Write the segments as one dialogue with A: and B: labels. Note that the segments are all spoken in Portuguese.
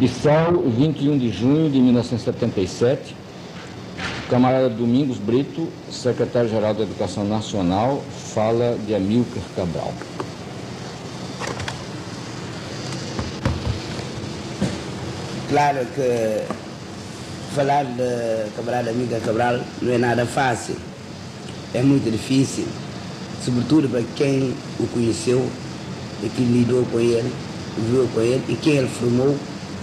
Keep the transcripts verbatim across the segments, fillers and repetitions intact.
A: Bissau, vinte e um de junho de mil novecentos e setenta e sete. Camarada Domingos Brito, secretário-geral da Educação Nacional, fala de Amílcar Cabral.
B: Claro que falar de camarada Amílcar Cabral não é nada fácil, é muito difícil, sobretudo para quem o conheceu e que lidou com ele, viveu com ele e quem ele formou.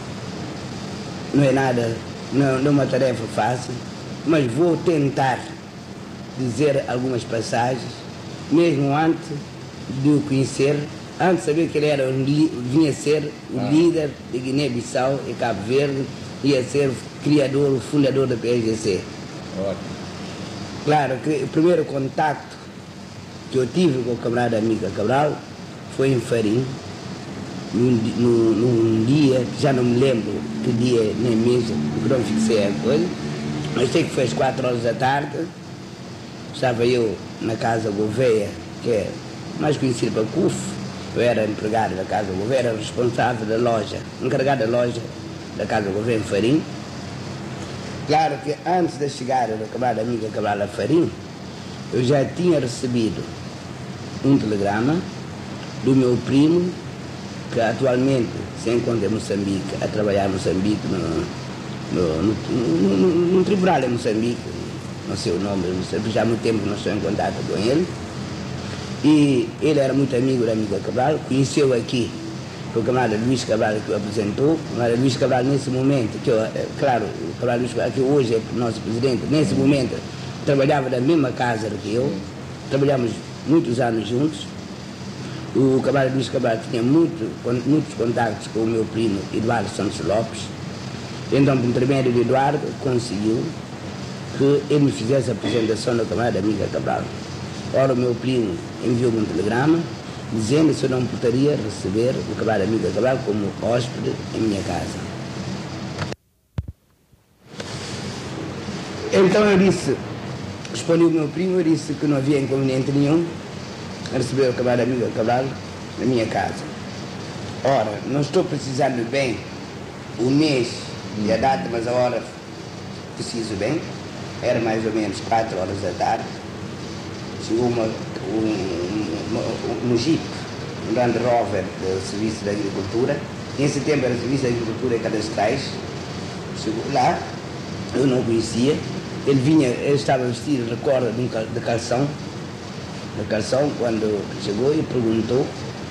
B: Não é nada, não, não é uma tarefa fácil, mas vou tentar dizer algumas passagens, mesmo antes de o conhecer, antes de saber que ele era, vinha ser o ah. líder de Guiné-Bissau e Cabo Verde, ia ser o criador, o fundador da P S G C. Ótimo. Claro que o primeiro contacto que eu tive com o camarada Amílcar Cabral foi em Farim, num, num, num dia, já não me lembro que dia nem mesmo, porque não fixei a coisa, mas sei que foi às quatro horas da tarde, estava eu na Casa Gouveia, que é mais conhecido para C U F, eu era empregado da Casa Gouveia, era responsável da loja, encarregado da loja da Casa Gouveia em Farim. Claro que antes da chegada do camarada Amílcar Cabral a Farim, eu já tinha recebido um telegrama do meu primo, que atualmente se encontra em Moçambique, a trabalhar em Moçambique, no, no, no, no, no, no tribunal em Moçambique, não sei o nome, já há muito tempo que não estou em contato com ele. E ele era muito amigo da Amílcar Cabral, conheceu aqui o camarada Luís Cabral que o apresentou. O camarada Luís Cabral, nesse momento, que eu, claro, o camarada Luís Cabral, que hoje é o nosso presidente, nesse momento trabalhava na mesma casa que eu, trabalhamos muitos anos juntos. O camarada Luís Cabral tinha muito, muitos contactos com o meu primo Eduardo Santos Lopes. Então, por intermédio de Eduardo, conseguiu que ele me fizesse a apresentação do camarada Amílcar Cabral. Ora, o meu primo enviou-me um telegrama dizendo se eu não poderia receber o camarada Amílcar Cabral como hóspede em minha casa. Então eu disse, respondi ao meu primo, eu disse que não havia inconveniente nenhum a receber o camarada Amílcar Cabral na minha casa. Ora, não estou precisando bem o mês e a data, mas a hora preciso bem. Era mais ou menos quatro horas da tarde. Chegou uma, um, um, um Jeep, um Land Rover do Serviço da Agricultura. Nesse tempo era o Serviço da Agricultura e Cadastrais. Chegou lá, eu não conhecia. Ele vinha, ele estava vestido, recorda, de, um, de calção. De calção, quando chegou e perguntou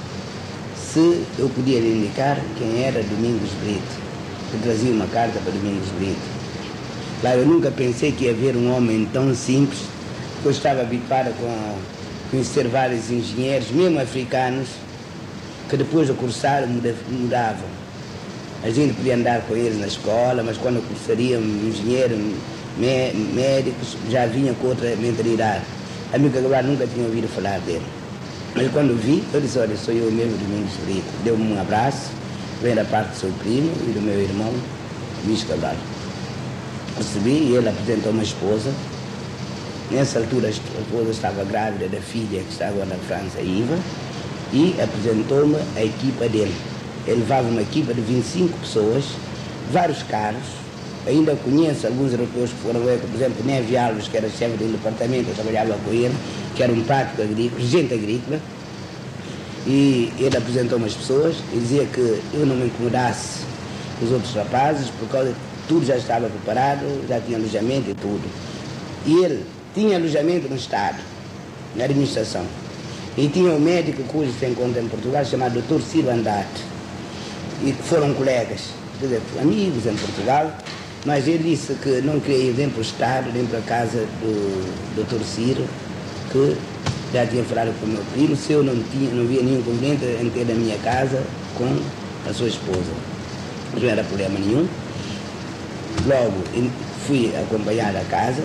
B: se eu podia lhe indicar quem era Domingos Brito, que trazia uma carta para Domingos Brito. Lá eu nunca pensei que ia haver um homem tão simples, porque eu estava habituado com a conhecer vários engenheiros, mesmo africanos, que depois de cursar mudavam. A gente podia andar com eles na escola, mas quando cursariam engenheiros, médicos, já vinham com outra mentalidade. A Amílcar Cabral nunca tinha ouvido falar dele. Mas quando vi, eu disse, olha, sou eu mesmo, Domingos Brito. Deu-me um abraço, vem da parte do seu primo e do meu irmão, Luís Cabral. Recebi e ele apresentou uma esposa. Nessa altura a esposa estava grávida da filha que está agora na França, Iva, e apresentou-me a equipa dele. Ele levava uma equipa de vinte e cinco pessoas, vários carros. Ainda conheço alguns europeus que foram, por exemplo, Neve Alves, que era chefe do departamento, eu trabalhava com ele, que era um prático agrícola, gente agrícola. E ele apresentou umas pessoas e dizia que eu não me incomodasse com os outros rapazes, por causa que tudo já estava preparado, já tinha alojamento e tudo. E ele tinha alojamento no Estado, na administração. E tinha um médico cujo se encontra em Portugal, chamado doutor Ciro Andate, e que foram colegas, quer dizer, amigos em Portugal, mas ele disse que não queria ir nem para o Estado, nem para a casa do doutor Ciro, que já tinha falado com o meu primo, se eu não, tinha, não via nenhum inconveniente em ter a minha casa com a sua esposa. Não era problema nenhum. Logo fui acompanhar a casa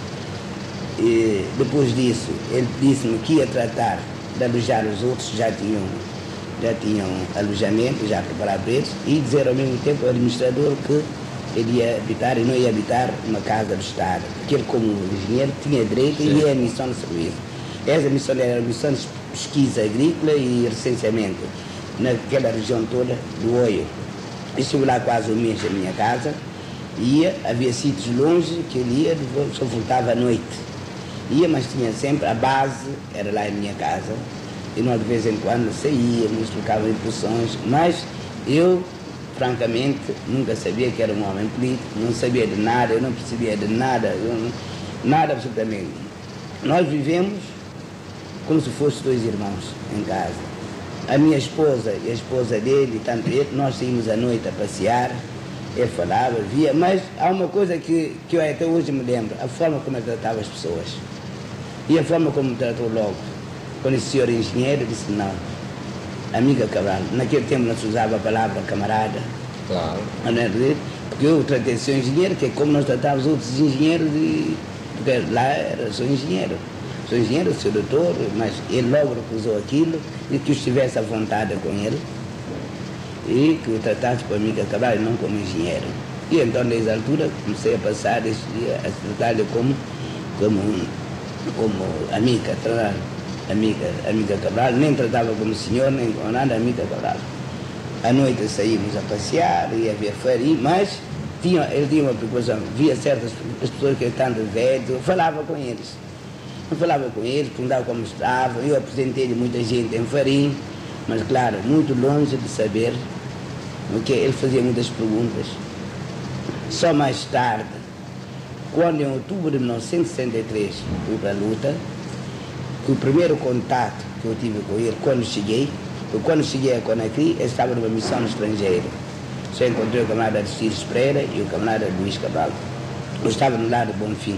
B: e depois disso ele disse-me que ia tratar de alojar os outros que já tinham, já tinham alojamento, já preparado para eles, e dizer ao mesmo tempo ao administrador que ele ia habitar e não ia habitar uma casa do Estado, porque ele, como engenheiro, tinha direito. Sim. E ia a missão de serviço. Essa missão era a missão de pesquisa agrícola e recenseamento naquela região toda do Oio. estive lá quase um mês na minha casa, ia, havia sítios longe que ele ia, só voltava à noite. Ia, mas tinha sempre, a base era lá em minha casa, e nós de vez em quando saíamos, trocávamos impressões, mas eu, francamente, nunca sabia que era um homem político, não sabia de nada, eu não percebia de nada, eu, nada absolutamente. Nós vivemos como se fossem dois irmãos em casa. A minha esposa e a esposa dele, tanto ele, nós saímos à noite a passear, ele falava, via, mas há uma coisa que, que eu até hoje me lembro, a forma como ele tratava as pessoas. E a forma como me tratou logo. Quando esse senhor engenheiro disse não, amiga Cabral, naquele tempo não se usava a palavra camarada.
A: Claro.
B: Porque eu tratei de ser engenheiro, que é como nós tratávamos outros engenheiros, de, porque lá era, sou engenheiro. Sou engenheiro, sou doutor, mas ele logo recusou aquilo e que eu estivesse à vontade com ele e que o tratasse por amiga Cabral e não como engenheiro. E então, desde a altura, comecei a passar esse dia a tratar-lhe como, como, como amiga, tratar, amiga, amiga Cabral, nem tratava como senhor, nem como nada, amiga Cabral. À noite saímos a passear, ia ver farinha, mas tinha, ele tinha uma preocupação, via certas as pessoas que estavam velhos, eu falava com eles. Eu falava com eles, perguntava como estavam, eu apresentei-lhe muita gente em Farim, mas claro, muito longe de saber, porque ele fazia muitas perguntas. Só mais tarde, quando em outubro de mil novecentos e sessenta e três fui para a luta, que o primeiro contato que eu tive com ele, quando cheguei, eu quando cheguei a Conakry, eu estava numa missão no estrangeiro. Só encontrei o camarada Aristides Pereira e o camarada Luís Cabral. Eu estava no lado do Bonfim.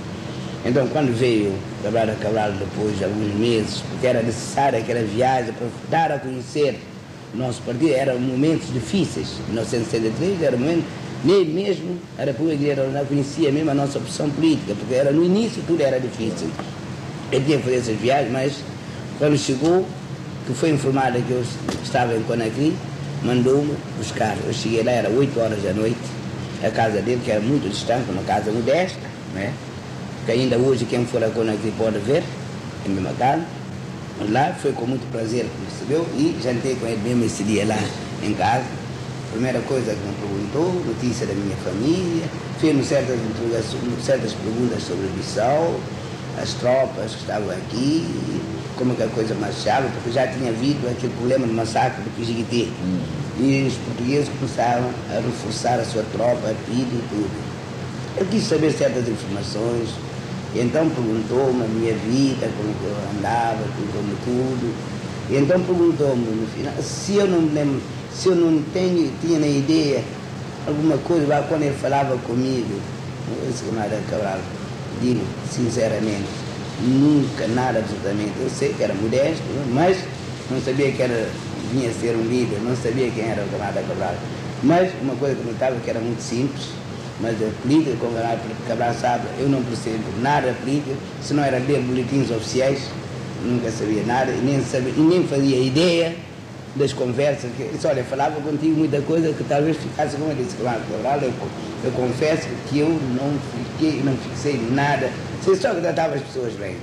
B: Então, quando veio o camarada Cabral depois de alguns meses, porque era necessária aquela viagem para dar a conhecer o nosso partido, eram momentos difíceis. Em mil novecentos e sessenta e três era um momento, nem mesmo a República não conhecia mesmo a nossa opção política, porque era no início tudo era difícil. Ele tinha que fazer essas viagens, mas quando chegou, que foi informado que eu estava em Conakry, mandou-me buscar. Eu cheguei lá, era oito horas da noite, a casa dele, que era muito distante, uma casa modesta, né? Que ainda hoje quem for a Conakry pode ver, em mesma casa. Mas lá foi com muito prazer que me recebeu e jantei com ele mesmo esse dia lá em casa. Primeira coisa que me perguntou, notícia da minha família, fez-me certas, certas perguntas sobre Bissau, as tropas que estavam aqui, como que a coisa marchava, porque já tinha havido aquele problema do massacre do Quijiguité. Hum. E os portugueses começaram a reforçar a sua tropa, tudo e tudo. Eu quis saber certas informações, e então perguntou-me a minha vida, como que eu andava, como tudo. E então perguntou-me no final, se eu não me lembro, se eu não tenho, tinha na ideia alguma coisa, lá quando ele falava comigo, esse camarada Cabral, digo sinceramente, nunca, nada absolutamente. Eu sei que era modesto, mas não sabia que era, vinha ser um líder, não sabia quem era o camarada Cabral. Mas uma coisa que eu notava que era muito simples, mas a política, como o Cabral sabe, eu não percebo nada da política, se não era ler boletins oficiais, nunca sabia nada, e nem, sabia, e nem fazia ideia das conversas. Que, disse, olha, falava contigo muita coisa que talvez ficasse como eu disse, Cabral, eu, eu confesso que eu não fiquei, não fixei nada, sei só que tratava as pessoas bem.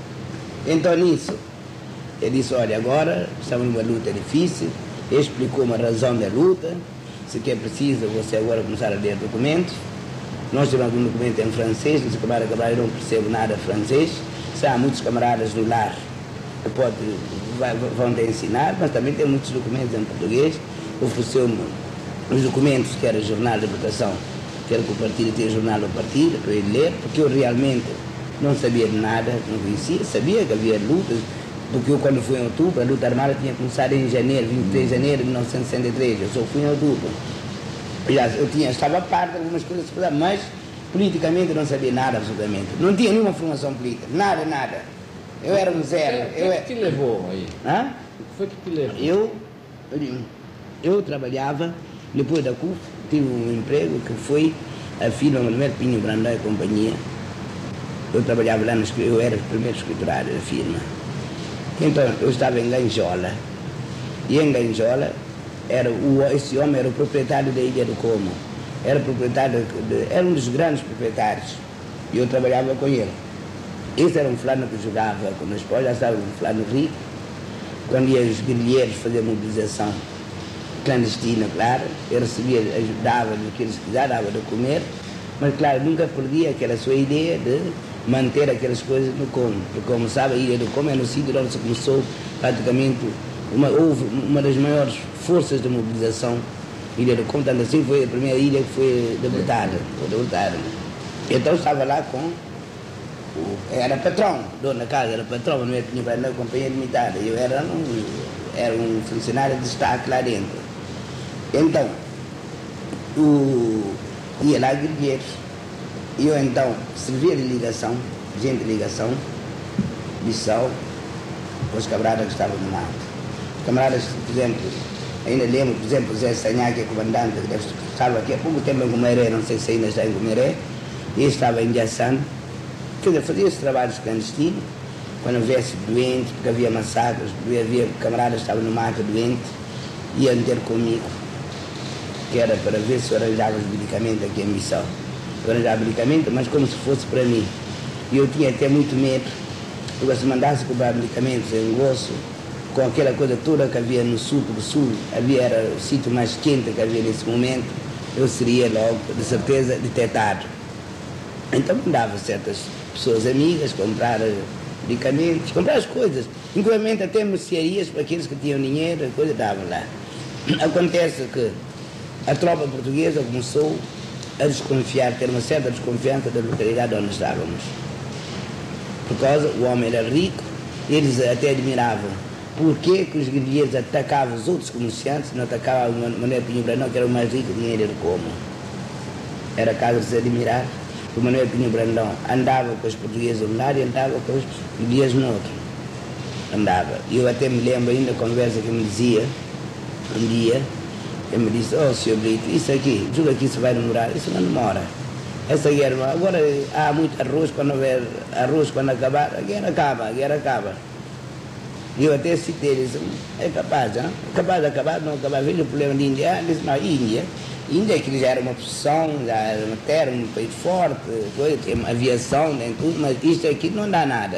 B: Então nisso, ele disse, olha, agora estamos numa luta difícil, ele explicou uma razão da luta, se que é preciso você agora começar a ler documentos. Nós temos algum documento em francês, disse camarada Cabral, eu não percebo nada francês, se há muitos camaradas do lar que pode, vai, vão te ensinar, mas também tem muitos documentos em português. Ofereceu-me os documentos que era jornal de votação, que era que o partido tinha jornal do partido, para ele ler, porque eu realmente não sabia de nada, não conhecia, sabia que havia lutas, porque eu quando fui em outubro, a luta armada tinha começado em janeiro, vinte e três de janeiro de mil novecentos e sessenta e três, eu só fui em outubro. Aliás, eu tinha, estava a par de algumas coisas, mas politicamente não sabia nada absolutamente. Não tinha nenhuma formação política, nada, nada. Eu era um zero.
A: O que, eu, que, que te levou aí?
B: Hã?
A: O que foi que te levou?
B: Eu, eu, eu trabalhava, depois da C U F, tive um emprego que foi a firma Manuel Pinho Brandão e Companhia. Eu trabalhava lá, no, eu era o primeiro escriturário da firma. Então, eu estava em Ganjola. E em Ganjola, era o, esse homem era o proprietário da Ilha do Como. Era proprietário, de, era um dos grandes proprietários. E eu trabalhava com ele. Esse era um fulano que jogava conosco, já estava um fulano rico. Quando ia os guerrilheiros fazer mobilização clandestino, claro. Eu recebia, ajudava no que eles quiseram, dava de comer, mas, claro, nunca perdia aquela sua ideia de manter aquelas coisas no Como. Porque, como sabe, a Ilha do Como é no sítio onde se começou praticamente, uma, houve uma das maiores forças de mobilização. Ilha do Como, tanto assim, foi a primeira ilha que foi deportada. Foi deportada. Então, estava lá com o, era patrão, dono da casa, era patrão, não tinha para a companhia limitada. Eu era um, era um funcionário de destaque lá dentro. Então, o, ia lá guerrilheiros. E eu então servia de ligação, gente de ligação, Bissau, para os camaradas que estavam no mato. Os camaradas, por exemplo, ainda lembro, por exemplo, Zé Sanhá, que é comandante, que estava aqui há pouco tempo em Gumaré, não sei se ainda está em Gumaré, e estava em Jaçan, que fazia os trabalhos clandestinos, quando houvesse doente, porque havia massacres, havia camaradas que estavam no mato doente, iam ter comigo, que era para ver se eu arranjava os medicamentos aqui em Bissau. Eu arranjava medicamento, mas como se fosse para mim. E eu tinha até muito medo, porque se mandasse comprar medicamentos em Gosso, com aquela coisa toda que havia no sul, porque o sul havia, era o sítio mais quente que havia nesse momento, eu seria logo, de certeza, detectado. Então mandava certas pessoas amigas comprar medicamentos, comprar as coisas, inclusive até mercearias para aqueles que tinham dinheiro, a coisa estava lá. Acontece que a tropa portuguesa começou a desconfiar, ter uma certa desconfiança da localidade onde estávamos. Por causa, o homem era rico, eles até admiravam por que os guerrilheiros atacavam os outros comerciantes, não atacavam o Manuel Pinho Brandão, que era o mais rico de dinheiro do Como. Era caso de se admirar. O Manuel Pinho Brandão andava com os portugueses de um lado e andava com os guerrilheiros no outro. Andava. E eu até me lembro ainda da conversa que me dizia, um dia, ele me disse, oh, senhor Brito, isso aqui, julga que isso vai demorar? Isso não demora. Essa guerra, agora há muito arroz, quando houver arroz, quando acabar, a guerra acaba, a guerra acaba. E eu até citei, disse, é capaz, hein? É capaz de acabar, não acabar. Veja o problema de Índia, ele disse, não, Índia, Índia que já era uma posição, já era uma terra, um país forte, coisa, tinha uma aviação, tem tudo, mas isto aqui não dá nada.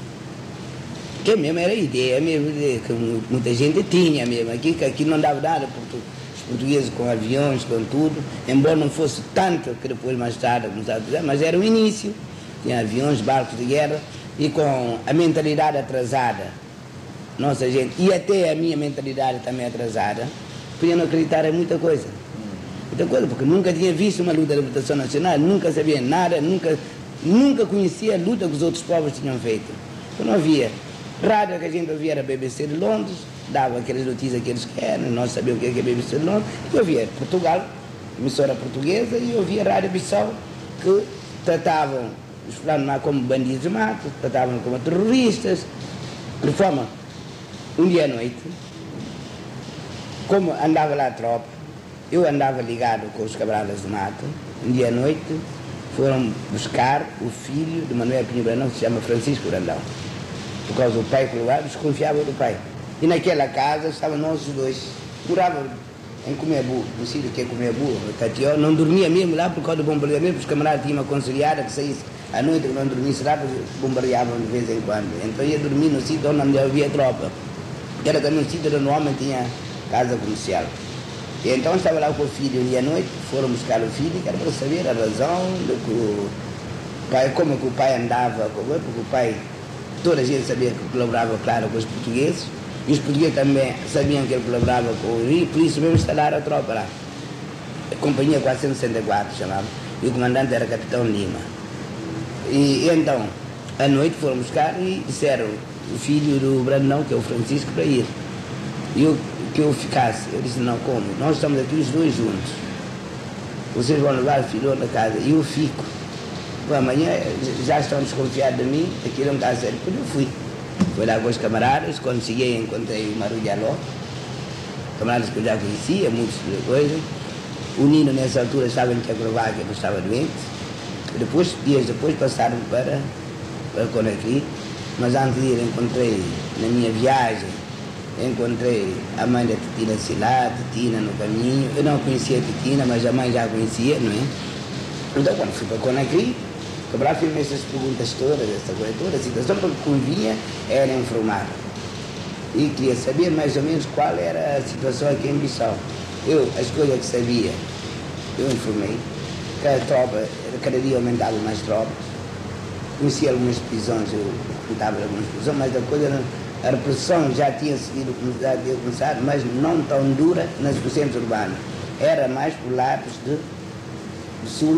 B: Que mesmo era a ideia, mesmo que muita gente tinha mesmo, aqui, que aqui não dava nada, porque os portugueses com aviões, com tudo, embora não fosse tanto que depois mais tarde começaram a dizer, mas era o início, tinha aviões, barcos de guerra, e com a mentalidade atrasada, nossa gente, e até a minha mentalidade também atrasada, podia não acreditar em muita coisa, muita coisa, porque nunca tinha visto uma luta de libertação nacional, nunca sabia nada, nunca, nunca conhecia a luta que os outros povos tinham feito, então não havia. Rádio que a gente ouvia era a B B C de Londres, dava aquelas notícias que eles querem, nós sabíamos o que é a B B C de Londres, e eu ouvia Portugal, emissora portuguesa, e eu ouvia Rádio Bissau, que tratavam os fulanos como bandidos de mato, tratavam como terroristas, de forma, um dia à noite, como andava lá a tropa, eu andava ligado com os camaradas de mato, um dia à noite, foram buscar o filho de Manuel Pinho Brandão, que se chama Francisco Brandão. Por causa do pai que levava, desconfiava do pai. E naquela casa estavam nós os dois. Morava em Comebu, no sítio que é Comebu, Catió. Não dormia mesmo lá por causa do bombardeamento, porque os camaradas tinham uma conselhada que saísse à noite, que não dormisse lá, porque bombardeavam de vez em quando. Então ia dormir no sítio onde havia tropa. Era também um sítio onde o homem tinha casa comercial. E então estava lá com o filho um dia à noite, foram buscar o filho, que era para saber a razão de que o pai, como que o pai andava, porque o pai... Toda a gente sabia que colaborava, claro, com os portugueses, e os portugueses também sabiam que ele colaborava com o Rio, por isso mesmo instalaram a tropa lá. A Companhia quatrocentos e sessenta e quatro chamava, e o comandante era Capitão Lima. E, e então, à noite foram buscar e disseram o filho do Brandão, que é o Francisco, para ir. E eu, que eu ficasse. Eu disse, não, como? Nós estamos aqui os dois juntos. Vocês vão levar o filho na casa, e eu fico. Amanhã já estão desconfiados de mim, aquilo não está sério, porque eu fui. Fui lá com os camaradas, quando cheguei encontrei o Marulhaló, camaradas que eu já conhecia, muitas coisas. O Nino nessa altura estava em Tchecoslováquia, não estava doente. Depois, dias depois passaram para, para Conakry, mas antes de ir encontrei, na minha viagem, encontrei a mãe da Titina Silá, Titina no caminho. Eu não conhecia a Titina, mas a mãe já conhecia, não é? Então quando fui para Conakry, Cabral fez essas perguntas todas, essa coisa toda, a situação que convinha era informar. e queria saber mais ou menos qual era a situação aqui em Bissau. Eu, as coisas que sabia, eu informei que a tropa, cada dia aumentava mais tropas, conhecia algumas prisões, eu contava algumas prisões, mas a coisa, a repressão já tinha seguido, já tinha começado, mas não tão dura nas centros urbanos. Era mais por lados de, do sul,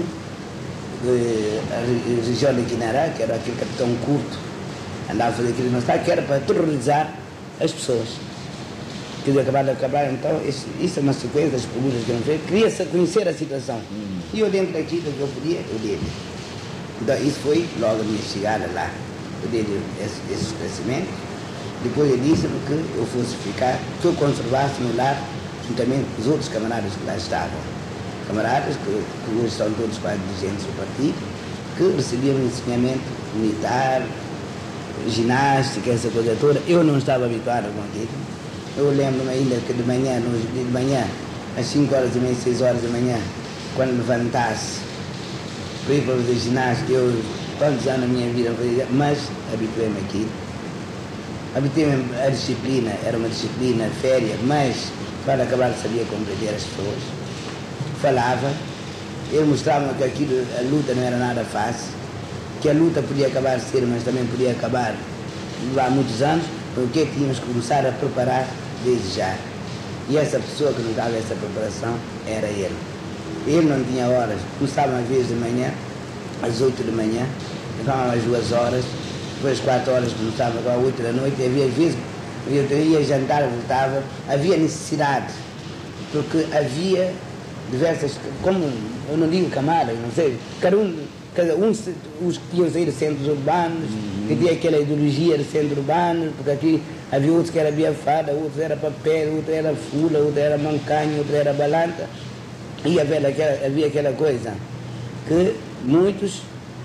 B: de, a região de Quinará, que era aquele capitão curto, andava a fazer aquilo no estado, que era para terrorizar as pessoas. Queria acabar de acabar, então, isso, isso é uma sequência das perguntas que eu fiz. Queria conhecer a situação. Hum. E eu, dentro daquilo que eu podia, eu dei. Então, isso foi logo a minha chegada lá. Eu dei esse, esse esclarecimento. Depois ele disse-me que eu fosse ficar, que eu conservasse-me lá, juntamente com os outros camaradas que lá estavam. Camaradas que, que hoje são todos quase dirigentes do partido, que recebiam ensinamento militar, ginástica, essa coisa toda. Eu não estava habituado com aquilo. Eu lembro-me ainda que de manhã, no dia de manhã, às cinco horas e meia, seis horas da manhã, quando levantasse para ir para fazer ginástica, eu, quantos anos na minha vida, mas habituei-me aqui. Habituei-me a disciplina, era uma disciplina féria, mas para acabar sabia compreender as pessoas. Falava, ele mostrava que aquilo, a luta não era nada fácil, que a luta podia acabar cedo, mas também podia acabar há muitos anos, porque tínhamos que começar a preparar desde já. E essa pessoa que nos dava essa preparação era ele. Ele não tinha horas, começava às vezes de manhã, às oito da manhã, acabava às duas horas, depois quatro horas começava às oito da noite, e havia vezes, eu ia jantar, voltava, havia necessidade, porque havia diversas, como eu não digo camadas, não sei, cada um, cada um, os que iam sair de centros urbanos, uhum. que tinha aquela ideologia de centro urbano, porque aqui havia outros que era biafada, outros era papel, outros era fula, outros era mancanho, outros era balanta, e havia aquela, havia aquela coisa que muitos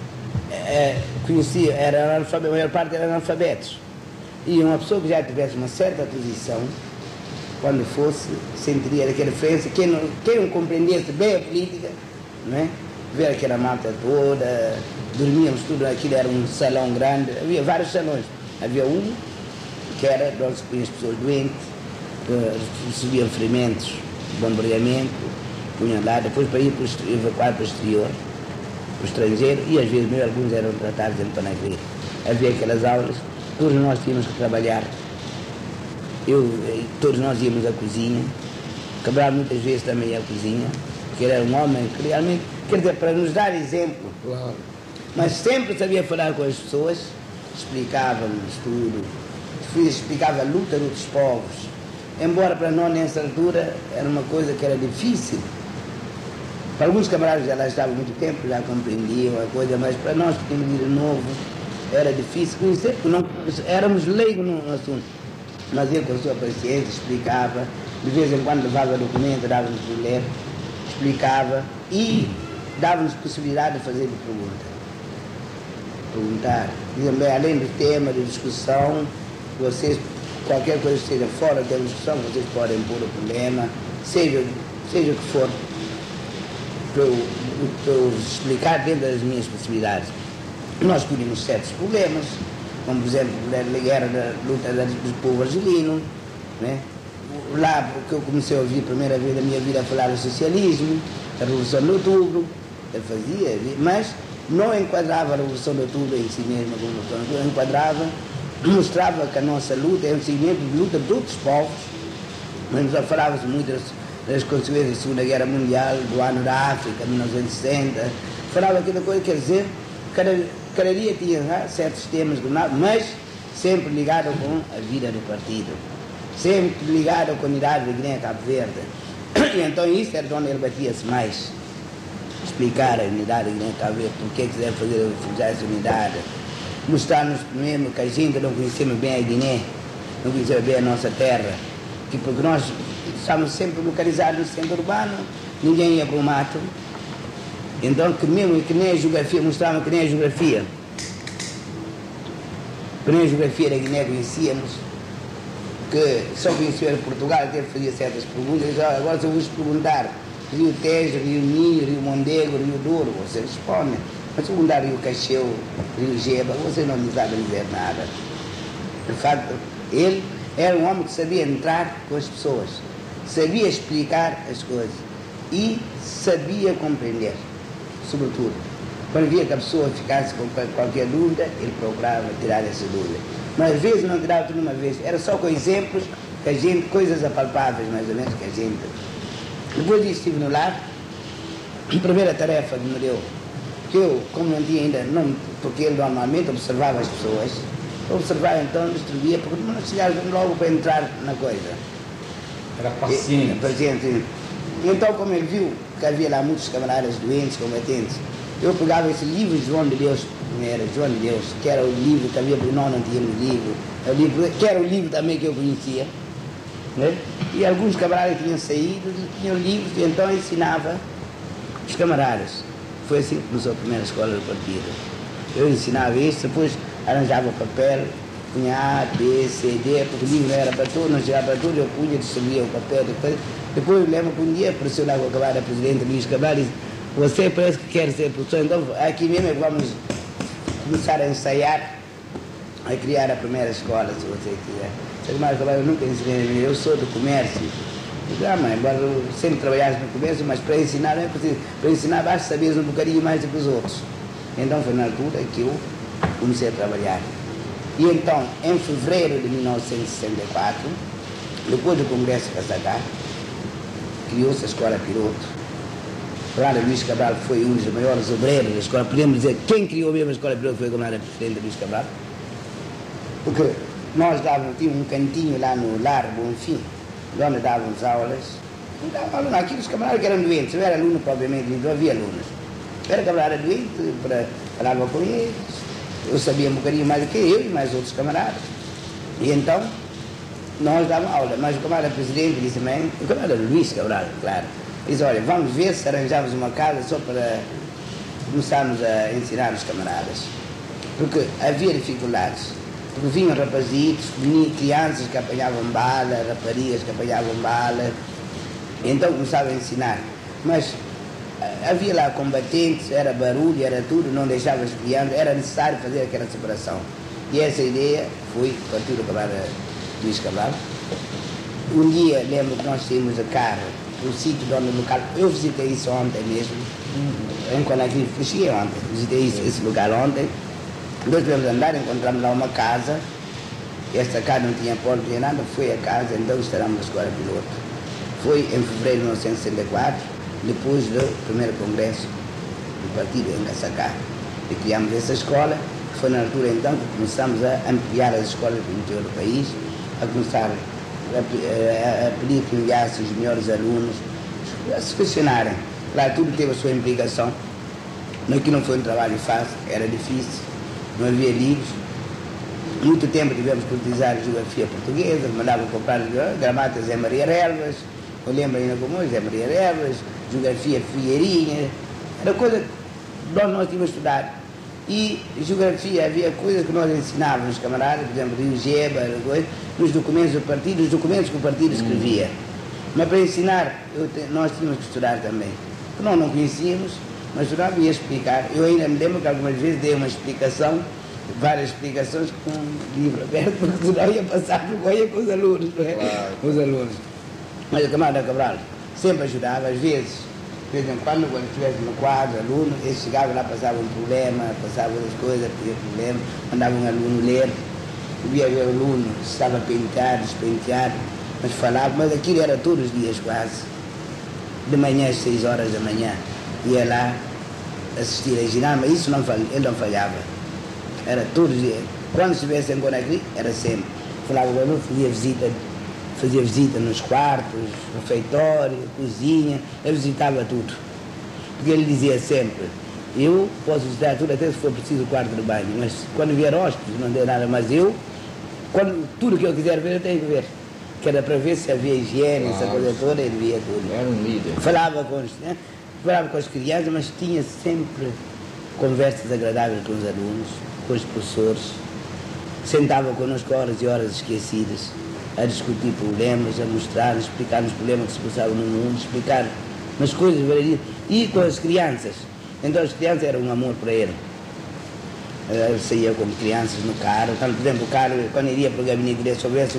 B: é, conheciam, era analfabeto, a maior parte eram analfabetos, e uma pessoa que já tivesse uma certa posição, quando fosse, sentiria aquela diferença, quem não, quem não compreendesse bem a política, não é? Ver aquela malta toda, dormíamos tudo, aquilo era um salão grande, havia vários salões. Havia um que era onde se punham as pessoas doentes, recebiam ferimentos, bombardeamento, punham lá, depois para ir para o, evacuar para o exterior, para o estrangeiro, e às vezes mesmo alguns eram tratados em Panagre. Havia aquelas aulas, todos nós tínhamos que trabalhar, eu, todos nós íamos à cozinha, Cabral muitas vezes também ia à cozinha, porque ele era um homem que realmente, quer dizer, para nos dar exemplo, claro. Mas sempre sabia falar com as pessoas, explicava-nos tudo, explicava a luta dos povos, embora para nós nessa altura era uma coisa que era difícil. Para alguns camaradas já lá estavam há muito tempo, já compreendiam a coisa, mas para nós que tínhamos de novo era difícil conhecer, porque não, éramos leigos no assunto. Mas ele, com a sua paciência, explicava, de vez em quando levava documento, dava-nos de ler, explicava e dava-nos possibilidade de fazer pergunta. Perguntar. Dizem bem, além do tema de discussão, vocês, qualquer coisa que esteja fora da discussão, vocês podem pôr o problema, seja, seja o que for, para eu, para eu explicar dentro das minhas possibilidades. Nós tínhamos certos problemas, como, por exemplo, a guerra da luta do povo argelino, né? Lá, porque eu comecei a ouvir a primeira vez da minha vida a falar do socialismo, a Revolução de Outubro, eu fazia, mas não enquadrava a Revolução de Outubro em si mesma, como enquadrava, mostrava que a nossa luta é um segmento de luta de outros povos, mas já falava-se muito das, das consequências da Segunda Guerra Mundial, do ano da África, mil novecentos e sessenta, falava aquela coisa, quer dizer, cada, cada dia tinha né, certos temas do nada, mas sempre ligado com a vida do partido, sempre ligado à comunidade de Guiné-Cabo Verde. E então isso era onde ele batia-se mais. Explicar a unidade de Guiné-Cabo Verde, por que quiser fazer essa unidade. Mostrar-nos mesmo que a gente não conhecemos bem a Guiné, não conhecemos bem a nossa terra, que porque nós estamos sempre localizados no centro urbano, ninguém ia para o mato. Então que mesmo que nem a geografia, mostravam que nem a geografia, que nem a geografia da Guiné conhecíamos, que só conhecia Portugal, até fazia certas perguntas, agora se eu vos perguntar Rio Tejo, Rio Ninho, Rio Mondego, Rio Douro, vocês respondem. Mas se perguntar Rio Cacheu, Rio Geba, vocês não me sabem dizer nada. De facto, ele Era um homem que sabia entrar com as pessoas, sabia explicar as coisas e sabia compreender, sobretudo. Quando via que a pessoa ficasse com qualquer dúvida, ele procurava tirar essa dúvida. Mas às vezes não tirava tudo de uma vez, era só com exemplos, que a gente, coisas apalpáveis mais ou menos que a gente. Depois disso estive no lar, a primeira tarefa que me deu, que eu, como não tinha ainda, não, porque ele normalmente observava as pessoas, observava então, distribuía, porque não chegava logo para entrar na coisa.
A: Era paciente.
B: E, paciente. Então, como ele viu que havia lá muitos camaradas doentes, combatentes, eu pegava esse livro de João de Deus, era João de Deus, que era o livro que havia, porque nós não tínhamos livro, o livro, que era o livro também que eu conhecia, né? E alguns camaradas tinham saído, tinham livros, e então eu ensinava os camaradas. Foi assim que começou a primeira escola do partido. Eu ensinava isso, depois arranjava papel, punha A, B, C, D, porque o livro não era para tudo, não chegava para tudo, eu punha, distribuía o papel, depois, depois eu lembro que um dia apareceu lá com a camarada presidente Luís Cabral e disse: você parece que quer ser professor, então aqui mesmo é que vamos começar a ensaiar, a criar a primeira escola, se você quiser. Mas eu nunca ensinei, eu sou do comércio. Ah, mãe, embora eu sempre trabalhasse no comércio, mas para ensinar não é preciso. Para ensinar basta saber um bocadinho mais do que os outros. Então foi na altura que eu comecei a trabalhar. E então, em fevereiro de mil novecentos e sessenta e quatro, depois do Congresso de Caçacá, criou-se a Escola Piloto. Camarada Luís Cabral foi um dos maiores obreiros da escola. Podemos dizer que quem criou mesmo a Escola Piloto foi o camarada presidente Luís Cabral. Porque nós dávamos, tínhamos um cantinho lá no Lar Bonfim, onde dávamos aulas. Não dava aluno, aqueles camaradas que eram doentes, eu era aluno propriamente, não havia alunos. Eu era camarada doente, para, falava com eles, eu sabia um bocadinho mais do que eu e mais outros camaradas. E então, nós dávamos aula, mas o camarada presidente disse também, o camarada Luís Cabral, claro, disse: olha, vamos ver se arranjamos uma casa só para começarmos a ensinar os camaradas. Porque havia dificuldades. Porque vinham rapazitos, vinham crianças que apanhavam bala, raparigas que apanhavam bala, então começava a ensinar. Mas havia lá combatentes, era barulho, era tudo, não deixava as crianças, era necessário fazer aquela separação. E essa ideia foi partir do camarada Luís Cabral. Um dia, lembro que nós saímos de carro, o sítio de onde o local, eu visitei isso ontem mesmo, em Conakry, cheguei ontem, visitei isso, esse lugar ontem. Nós tivemos a andar, encontramos lá uma casa, esta casa não tinha porta, não tinha nada, foi a casa, então instalamos a Escola Piloto. Foi em fevereiro de mil novecentos e sessenta e quatro, depois do primeiro congresso do partido em Caçacá. E criamos essa escola, que foi na altura então que começamos a ampliar as escolas do interior do país, a começar a, a, a pedir que enviassem os melhores alunos, a se questionarem. Claro, tudo teve a sua implicação, não que não foi um trabalho fácil, era difícil. Não havia livros. Muito tempo tivemos que utilizar geografia portuguesa, mandavam comprar gramatas Zé Maria Relvas, eu lembro ainda como hoje, Zé Maria Relvas, geografia Figueirinha, era coisa que nós, nós tínhamos estudar. E geografia, havia coisas que nós ensinávamos os camaradas, por exemplo, Rio Geba, coisa, nos documentos do partido, os documentos que o partido escrevia. Hum. Mas para ensinar, eu, nós tínhamos que estudar também. Porque nós não conhecíamos, mas estudava e ia explicar. Eu ainda me lembro que algumas vezes dei uma explicação, várias explicações com um livro aberto, porque senão ia passar vergonha com os alunos, não é? Claro. Com os alunos. Mas o camarada Cabral sempre ajudava, às vezes, de vez em quando, quando estivesse no quadro, aluno, eles chegavam lá, passavam um problema, passavam as coisas, tinha problema, mandavam um aluno ler, via ver o aluno, estava penteado, despenteado, mas falava, mas aquilo era todos os dias quase, de manhã às seis horas da manhã, ia lá assistir a ginásio, mas isso não falha, ele não falhava, era todos os dias. Quando estivesse em Conakry, era sempre, falava com o aluno, fazia visita, fazia visita nos quartos, refeitório, cozinha, ele visitava tudo. Porque ele dizia sempre, eu posso visitar tudo até se for preciso o quarto de banho, mas quando vier hóspedes não deu nada, mas eu, quando, tudo que eu quiser ver, eu tenho que ver. Que era para ver se havia higiene, claro, essa coisa toda, ele via tudo.
A: Era um líder.
B: Falava com, os, né? Falava com as crianças, mas tinha sempre conversas agradáveis com os alunos, com os professores. Sentava connosco horas e horas esquecidas, a discutir problemas, a mostrar, a explicar os problemas que se passavam no mundo, explicar as coisas verdadeiras. E com as crianças. Então as crianças eram um amor para ele. Eu saía com crianças no carro. Então, por exemplo, o carro, quando iria para o gabinete dele, se houvesse um,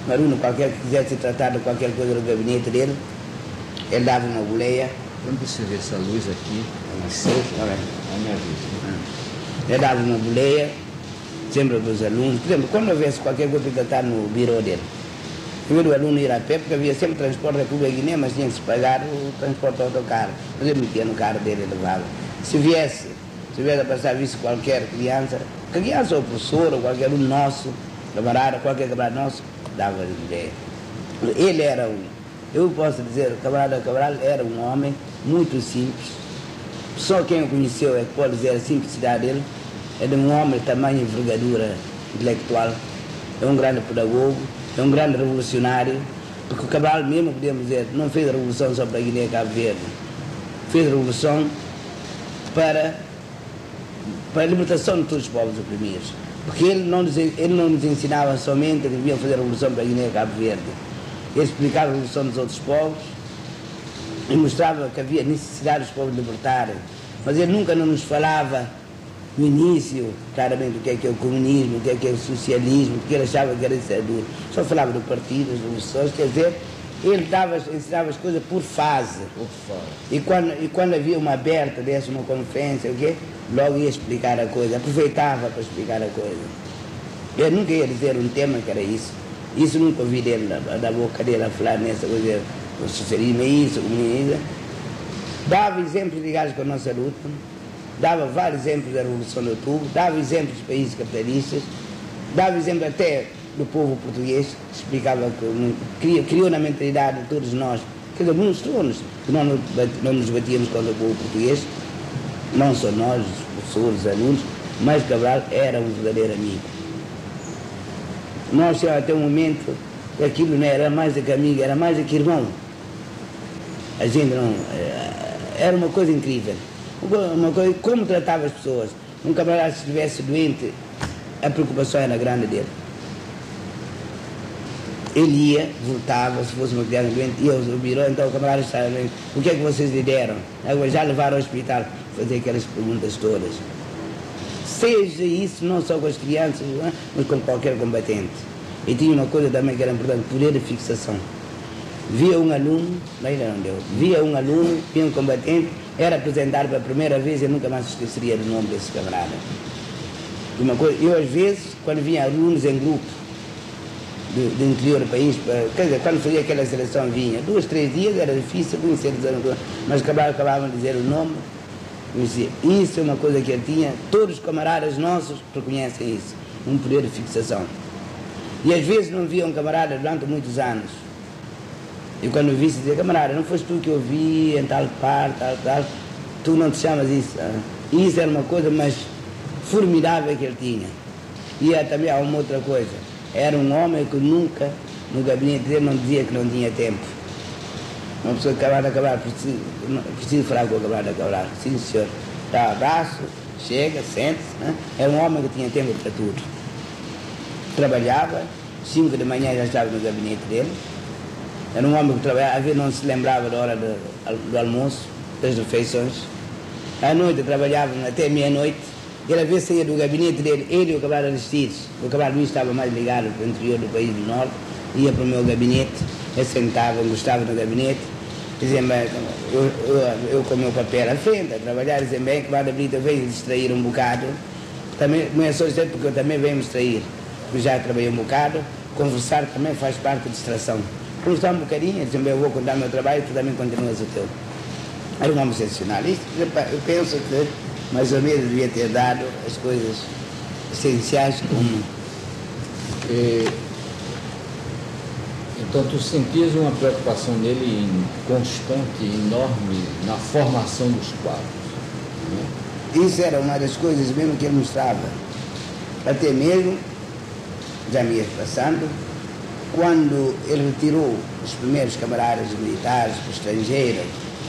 B: um aluno qualquer que quisesse tratar de qualquer coisa no gabinete dele, ele dava uma boleia.
A: Quando você vê essa luz aqui,
B: Uma seis, olha.
A: a minha vista.
B: Ele dava uma boleia, sempre para os alunos. Por exemplo, quando houvesse qualquer coisa para tratar no birô dele, primeiro o aluno ir a pé, porque havia sempre transporte da República Guiné, mas tinha que se pagar o transporte autocarro. Mas ele metia no carro dele e levava. Se viesse, se viesse a passar visto qualquer criança, criança ou professor, ou qualquer um nosso, camarada, qualquer camarada nosso, dava-lhe ideia. Ele era um, eu posso dizer, o camarada Cabral era um homem muito simples. Só quem o conheceu é que pode dizer a simplicidade dele. É de um homem de tamanho e envergadura intelectual. É um grande pedagogo, é um grande revolucionário, porque o Cabral mesmo, podemos dizer, não fez a revolução só para a Guiné e Cabo Verde. Fez a revolução para, para a libertação de todos os povos oprimidos. Porque ele não, nos, ele não nos ensinava somente que deviam fazer a revolução para a Guiné e Cabo Verde. Ele explicava a revolução dos outros povos e mostrava que havia necessidade dos povos libertarem. Mas ele nunca não nos falava no início, claramente, o que é que é o comunismo, o que é que é o socialismo, porque ele achava que era ditadura. Só falava do partido, das revoluções, quer dizer, ele dava, ensinava as coisas por fase.
A: Por fase.
B: E quando, e quando havia uma aberta dessa, uma conferência, o quê? Logo ia explicar a coisa, aproveitava para explicar a coisa. Eu nunca ia dizer um tema que era isso. Isso nunca ouvi dele, da, da boca dele a falar nessa coisa, o socialismo é isso, o comunismo. Dava exemplos ligados com a nossa luta, dava vários exemplos da Revolução de Outubro, dava exemplos dos países capitalistas, dava exemplo até do povo português, explicava, criou, criou na mentalidade de todos nós, quer dizer, mostrou-nos que não, não nos batíamos contra o povo português, não só nós, os professores, os alunos, mas Cabral era um verdadeiro amigo. Nós tínhamos até um momento que aquilo não era mais do que amigo, era mais do que irmão. A gente não... Era uma coisa incrível. Uma coisa, como tratava as pessoas. Um camarada, se estivesse doente, a preocupação era grande dele. Ele ia, voltava, se fosse uma criança doente, ia ao birô, então o camarada estava doente. O que é que vocês lhe deram? Agora já levaram ao hospital, fazer aquelas perguntas todas. Seja isso não só com as crianças, mas com qualquer combatente. E tinha uma coisa também que era importante, poder de fixação. Via um aluno, ainda não deu, via um aluno, via um combatente, era apresentado pela primeira vez, eu nunca mais esqueceria do nome desse camarada. E uma coisa, eu às vezes, quando vinha alunos em grupo, do, do interior do país, quer dizer, quando fazia aquela seleção vinha, duas, três dias, era difícil conhecer, mas acabavam de dizer o nome. Dizia, isso é uma coisa que ele tinha, todos os camaradas nossos reconhecem isso, um poder de fixação. E às vezes não via um camarada durante muitos anos. E quando vi, dizia, camarada, não foste tu que eu vi em tal parte, tal, tal, tu não te chamas isso. Ah? Isso era uma coisa, mas formidável que ele tinha. E também há uma outra coisa, era um homem que nunca, no gabinete dele, não dizia que não tinha tempo. Uma pessoa que acabava de acabar, preciso, preciso falar com o acabado de acabar. Sim, senhor. Dá abraço, chega, sente-se. Né? Era um homem que tinha tempo para tudo. Trabalhava, cinco da manhã já estava no gabinete dele. Era um homem que trabalhava, às vezes não se lembrava da hora do, do almoço, das refeições. À noite trabalhava até meia-noite. Ele às vezes saía do gabinete dele, ele e o acabado de Aristides. O acabado Luís estava mais ligado para o interior do país do norte. Ia para o meu gabinete. Eu sentava, gostava do gabinete, dizia bem, eu, eu, eu com o meu papel à frente, a trabalhar, dizia bem que Vada Brita veio distrair um bocado, também, não é só dizer porque eu também venho me distrair, porque já trabalhei um bocado, conversar também faz parte da distração. Conversar um bocadinho, dizia bem, eu vou contar o meu trabalho, tu também continuas o teu. Era um homem excepcional. Isto, eu penso que mais ou menos devia ter dado as coisas essenciais como...
A: E... Então, tu sentias uma preocupação dele constante, enorme, na formação dos quadros. Né?
B: Isso era uma das coisas mesmo que ele mostrava. Até mesmo, já me ia passando, quando ele retirou os primeiros camaradas militares para o estrangeiro,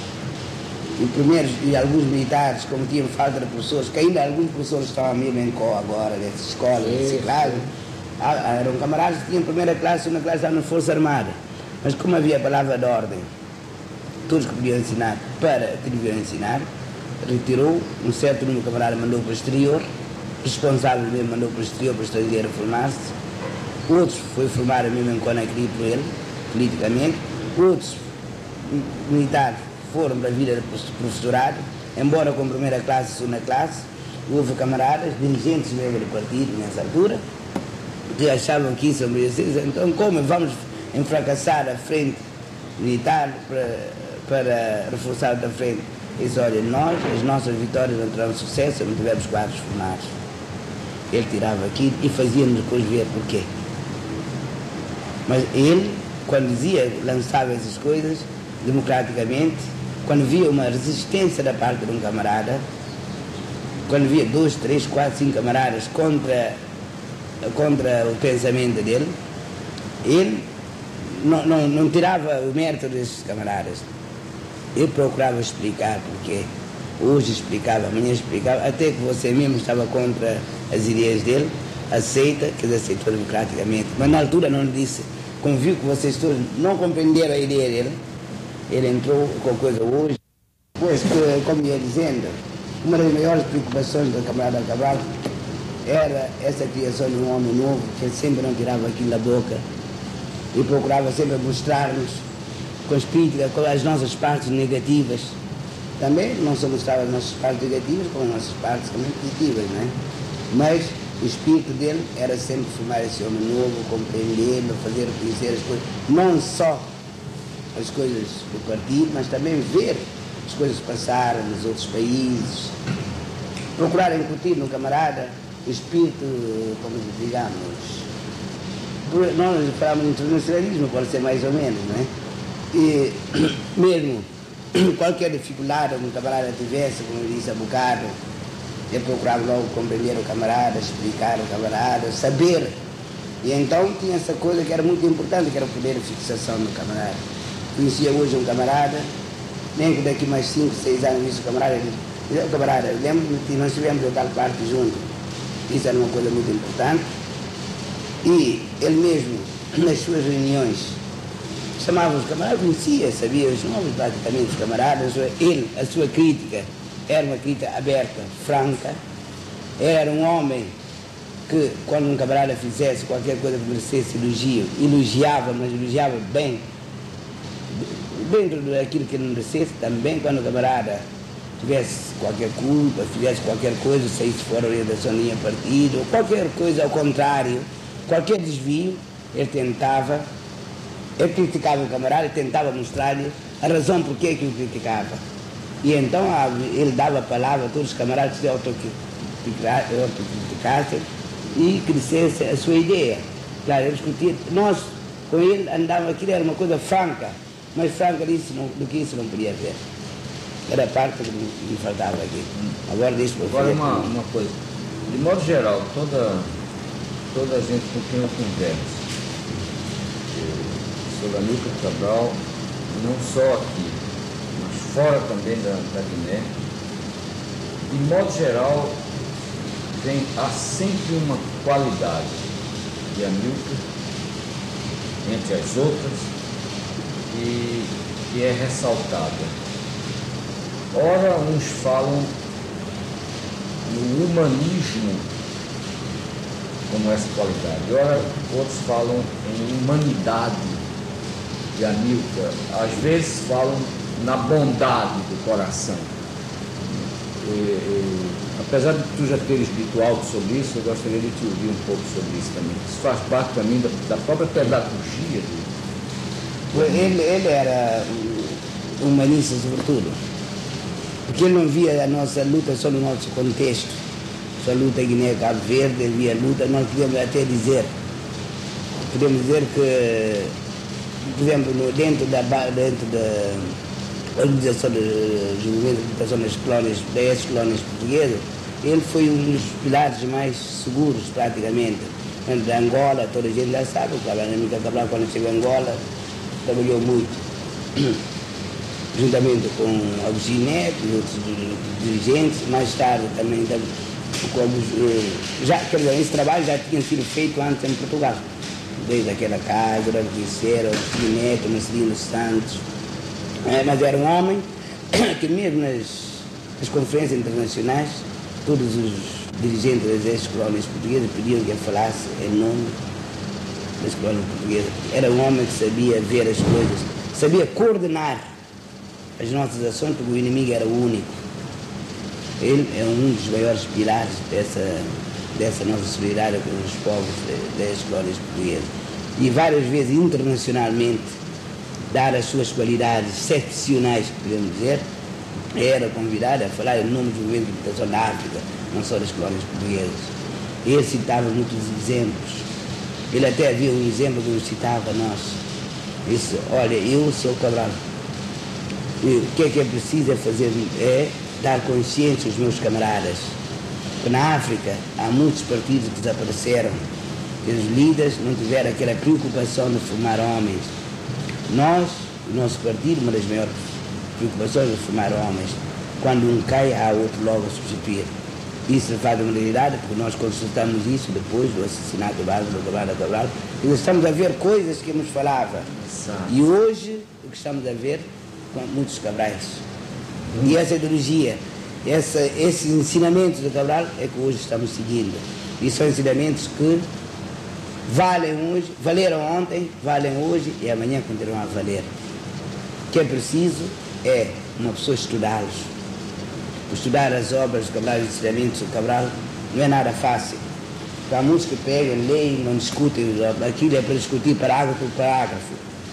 B: e, primeiros, e alguns militares, como tinham falta de professores, que ainda alguns professores estavam mesmo em co agora, dessa escola, de reciclagem, eram camaradas que tinham primeira classe e uma classe estava na Força Armada. Mas como havia a palavra de ordem, todos que podiam ensinar para que deviam ensinar, retirou, um certo número de camaradas mandou para o exterior, responsável mesmo mandou para o exterior, para o estrangeiro formar-se, outros foi formado mesmo em Conakry por ele, politicamente, outros militares foram para a vida de professorado, embora com primeira classe e segunda classe. Houve camaradas, dirigentes mesmo do partido nessa altura, que achavam que isso merecia. Então, como vamos enfracassar a frente militar para, para reforçar da frente? Eles, olha, nós, as nossas vitórias não terão sucesso se não tivermos quadros formados. Ele tirava aquilo e fazia-nos depois ver porquê. Mas ele, quando dizia, lançava essas coisas democraticamente, quando via uma resistência da parte de um camarada, quando via dois, três, quatro, cinco camaradas contra, contra o pensamento dele, ele não, não, não tirava o mérito desses camaradas. Ele procurava explicar porquê. Hoje explicava, amanhã explicava, até que você mesmo estava contra as ideias dele, aceita, que ele aceitou democraticamente. Mas na altura não disse, como viu que vocês todos não compreenderam a ideia dele, ele entrou com coisa hoje, pois que, como ia dizendo, uma das maiores preocupações do camarada Cabral era essa criação de um homem novo, que ele sempre não tirava aquilo da boca e procurava sempre mostrar-nos com as críticas, com as nossas partes negativas. Também não só mostrava as nossas partes negativas, como as nossas partes também positivas, não é? Mas o espírito dele era sempre formar esse homem novo, compreendê-lo, fazer conhecer as coisas, não só as coisas do partido, mas também ver as coisas que passaram nos outros países, procurar incutir no camarada o espírito, como digamos, nós falamos de internacionalismo, pode ser mais ou menos, não é? E mesmo qualquer dificuldade que um camarada tivesse, como eu disse há bocado, ele procurava logo compreender o camarada, explicar o camarada, saber. E então tinha essa coisa que era muito importante, que era o poder de fixação do camarada. Conhecia hoje um camarada, nem que daqui mais cinco, seis anos disse o camarada, ele disse, oh, camarada, lembro-me que nós estivemos em tal parte junto. Isso era uma coisa muito importante. E ele mesmo, nas suas reuniões, chamava os camaradas, conhecia, sabia os nomes praticamente os camaradas. Ele, a sua crítica, era uma crítica aberta, franca. Era um homem que, quando um camarada fizesse qualquer coisa que merecesse elogio, elogiava, mas elogiava bem, dentro daquilo que ele merecesse. Também quando o camarada tivesse qualquer culpa, fizesse qualquer coisa, saísse fora da orientação de linha partido, qualquer coisa ao contrário, qualquer desvio, ele tentava, ele criticava o camarada e tentava mostrar-lhe a razão por que ele criticava. E então ele dava a palavra a todos os camaradas que se autocriticassem e crescesse a sua ideia. Claro, ele discutia, nós com ele andávamos, aquilo era uma coisa franca, mas franca disso não, do que isso não podia ver. Era a parte que me faltava aqui. Agora deixa eu
A: Agora uma, uma coisa, de modo geral, toda, toda a gente com quem eu converso, sobre Amílcar Cabral, não só aqui, mas fora também da, da Guiné, de modo geral, tem, há sempre uma qualidade de Amílcar, entre as outras, e que é ressaltada. Ora, uns falam no humanismo como essa qualidade, ora, outros falam em humanidade de Amílcar, às vezes falam na bondade do coração. E, e, apesar de tu já teres dito algo sobre isso, eu gostaria de te ouvir um pouco sobre isso também. Isso faz parte também da, da própria pedagogia dele.
B: Ele, ele era humanista sobretudo, porque ele não via a nossa luta só no nosso contexto, só a luta Guiné-Cabo Verde, ele via a luta, nós podemos até dizer, podemos dizer que, por exemplo, no, dentro da dentro da organização de desenvolvimento das colónias, das colónias portuguesas, ele foi um dos pilares mais seguros praticamente. Dentro da Angola, toda a gente já sabe, o Amílcar Cabral, quando chegou a Angola, trabalhou muito, juntamente com Agostinho Neto e outros dirigentes. Mais tarde também, já, quer dizer, esse trabalho já tinha sido feito antes em Portugal, desde aquela casa, da Vicera, Agostinho Neto, Marcelino Santos. É, mas era um homem que mesmo nas, nas conferências internacionais, todos os dirigentes das ex-colónias portuguesas pediam que ele falasse em nome das colónias portuguesas. Era um homem que sabia ver as coisas, sabia coordenar as nossas ações, porque o inimigo era o único. Ele é um dos maiores pilares dessa, dessa nossa solidariedade com os povos das colónias portuguesas. E várias vezes, internacionalmente, dar as suas qualidades excepcionais, que podemos dizer, era convidado a falar em nome do movimento de libertação da África, não só das colónias portuguesas. Ele citava muitos exemplos. Ele até havia um exemplo que nos citava a nós. Disse, olha, eu sou Cabral. E o que é que é preciso é fazer? É dar consciência aos meus camaradas. Que na África há muitos partidos que desapareceram, que os líderes não tiveram aquela preocupação de formar homens. Nós, o nosso partido, uma das maiores preocupações é formar homens. Quando um cai, há outro logo a substituir. Isso faz uma realidade, porque nós consultamos isso depois do assassinato do Bárbaro, do Cabral, do Cabral, e estamos a ver coisas que nos falava. Exato. E hoje, o que estamos a ver, com muitos Cabrais. Hum. E essa ideologia, essa, esses ensinamentos do Cabral é que hoje estamos seguindo. E são ensinamentos que valem hoje, valeram ontem, valem hoje e amanhã continuam a valer. O que é preciso é uma pessoa estudá-los. Estudar as obras do Cabral, os ensinamentos do Cabral, não é nada fácil. Há muitos que pegam, leem, não discutem, aquilo é para discutir parágrafo por parágrafo.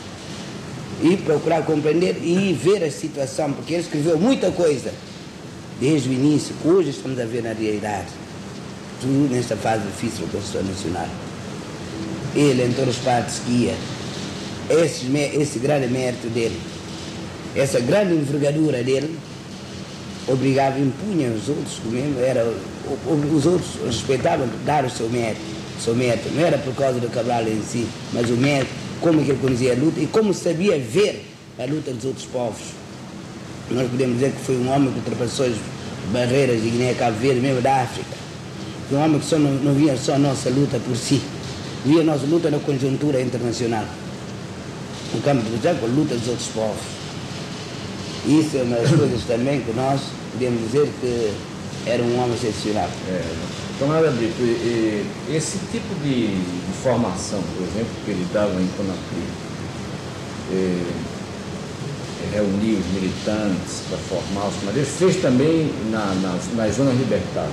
B: E procurar compreender e ver a situação, porque ele escreveu muita coisa desde o início, que hoje estamos a ver na realidade. Tudo nesta fase difícil da Constituição Nacional. Ele, em todas as partes que ia, esse, esse grande mérito dele, essa grande envergadura dele, obrigava, impunha os outros, mesmo, era, os outros respeitavam, dar o seu mérito, o seu mérito. Não era por causa do Cabral em si, mas o mérito, como é que ele conduzia a luta e como sabia ver a luta dos outros povos. Nós podemos dizer que foi um homem que ultrapassou as barreiras de Guiné, Cabo Verde, mesmo da África. Um homem que só não, não via só a nossa luta por si, via a nossa luta na conjuntura internacional, no campo de luta, com a luta dos outros povos. Isso é uma das coisas também que nós podemos dizer que era um homem excepcional.
A: É, camarada Brito, e, e, esse tipo de, de formação, por exemplo, que ele dava em Conakry, e, reunir os militantes para formar os comandantes, fez também na, nas, nas zonas libertadas.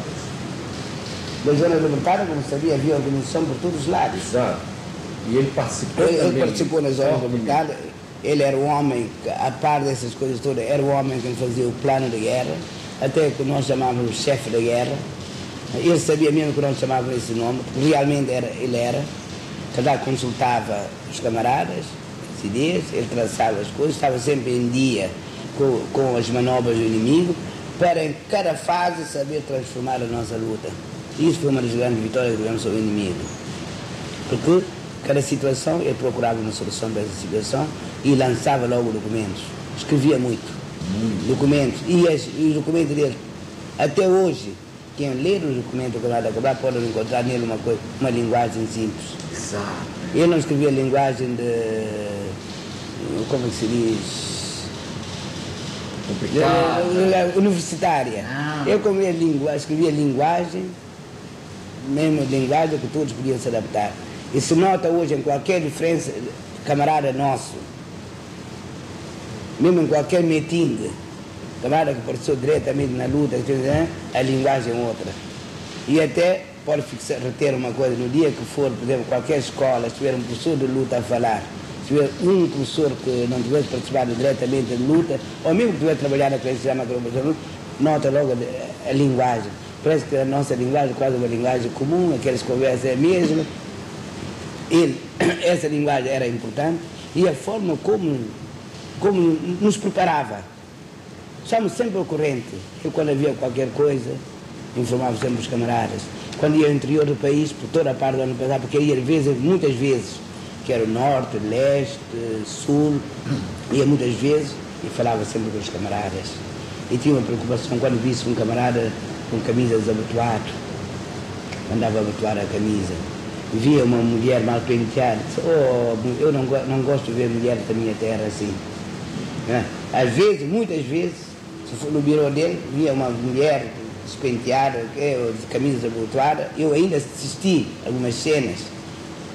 B: Das zonas libertadas, como sabia, havia organização por todos os lados.
A: Exato. E ele participou
B: ele,
A: também.
B: Ele participou nas zonas libertadas. Ele era o homem, a par dessas coisas todas, era o homem que fazia o plano de guerra, até que nós chamávamos o chefe da guerra. Ele sabia mesmo que nós chamávamos esse nome, porque realmente era, ele era. Cada consultava os camaradas, as ideias, ele traçava as coisas, estava sempre em dia com, com as manobras do inimigo, para em cada fase saber transformar a nossa luta. Isso foi uma das grandes vitórias que tivemos sobre o inimigo. Porque cada situação, ele procurava uma solução dessa situação e lançava logo documentos. Escrevia muito. Hum. Documentos. E, as, e os documentos dele, até hoje, quem ler os documentos do Cabral da Cabral pode encontrar nele uma, coisa, uma linguagem simples.
A: Exato.
B: Ele não escrevia linguagem de... como se diz?
A: Complicado.
B: Universitária. Ah. Eu como linguagem, escrevia linguagem, mesmo linguagem que todos podiam se adaptar. E se nota hoje em qualquer diferença, camarada nosso, mesmo em qualquer meeting, camarada que participou diretamente na luta, a linguagem é outra. E até pode fixar, reter uma coisa, no dia que for, por exemplo, qualquer escola, se tiver um professor de luta a falar, se tiver um professor que não tivesse participado diretamente de luta, ou mesmo que tivesse trabalhado com esse sistema, nota logo a, a linguagem. Parece que a nossa linguagem é quase uma linguagem comum, aquelas conversas é a mesma. Ele, essa linguagem era importante e a forma como, como nos preparava. Estamos sempre ao corrente. Eu, quando havia qualquer coisa, informava sempre os camaradas. Quando ia ao interior do país, por toda a parte do ano passado, porque ia vezes, muitas vezes, que era o norte, leste, sul, ia muitas vezes e falava sempre com os camaradas. E tinha uma preocupação quando visse um camarada com camisa desabotoada, andava a abotoar a camisa. Via uma mulher mal penteada, disse, oh, eu não, não gosto de ver mulheres da minha terra assim. É. Às vezes, muitas vezes, se for no birô dele, via uma mulher despenteada, de camisa desabotoada, eu ainda assisti algumas cenas.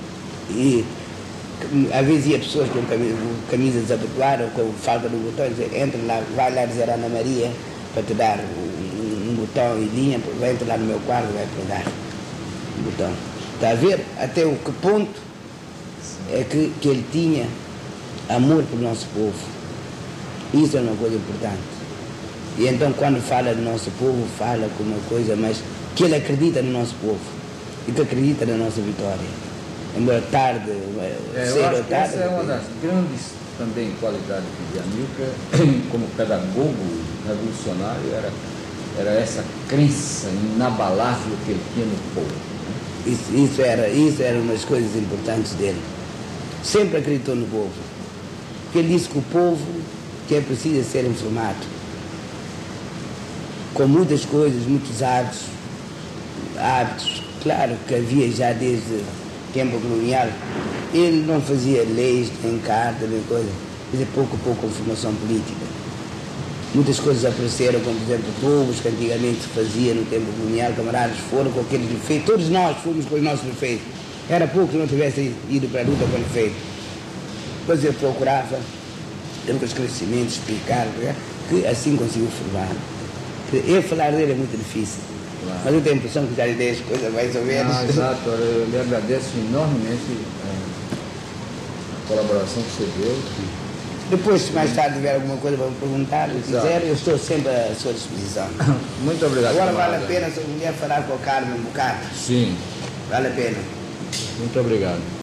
B: E às vezes ia pessoas com camisa, camisa desabotoada ou com falta de botão, entra lá, vai lá dizer a Ana Maria para te dar um, um botão e linha, vai entrar lá no meu quarto, vai te dar um botão. Está a ver até o que ponto é que, que ele tinha amor pelo nosso povo. Isso é uma coisa importante. E então quando fala do nosso povo, fala com uma coisa, mas que ele acredita no nosso povo e que acredita na nossa vitória. Embora tarde,
A: é,
B: cedo ou tarde.
A: Essa é uma das grandes também qualidades de Amilcar, como pedagogo revolucionário, era, era essa crença inabalável que ele tinha no povo.
B: Isso, isso, era, isso era uma das coisas importantes dele. Sempre acreditou no povo. Porque ele disse que o povo que é preciso ser informado. Com muitas coisas, muitos hábitos, hábitos, claro que havia já desde o tempo colonial. Ele não fazia leis, nem cartas, nem coisa. Fazia pouco a pouco com formação política. Muitas coisas apareceram, como por exemplo povos que antigamente se fazia no tempo colonial, camaradas foram com aqueles defeitos, todos nós fomos com os nossos defeitos. Era pouco que não tivesse ido para a luta com defeito. Depois ele procurava, dentro dos crescimentos, explicar, que assim conseguiu formar. Eu falar dele é muito difícil, claro. Mas eu tenho a impressão que já lhe dei as coisas mais ou menos.
A: Ah, exato, eu lhe agradeço enormemente é, a colaboração que você deu.
B: Depois, se mais tarde tiver alguma coisa para me perguntar, se quiser, eu estou sempre à sua disposição.
A: Muito obrigado.
B: Agora vale a pena se a mulher falar com a Carmen um bocado.
A: Sim.
B: Vale a pena.
A: Muito obrigado.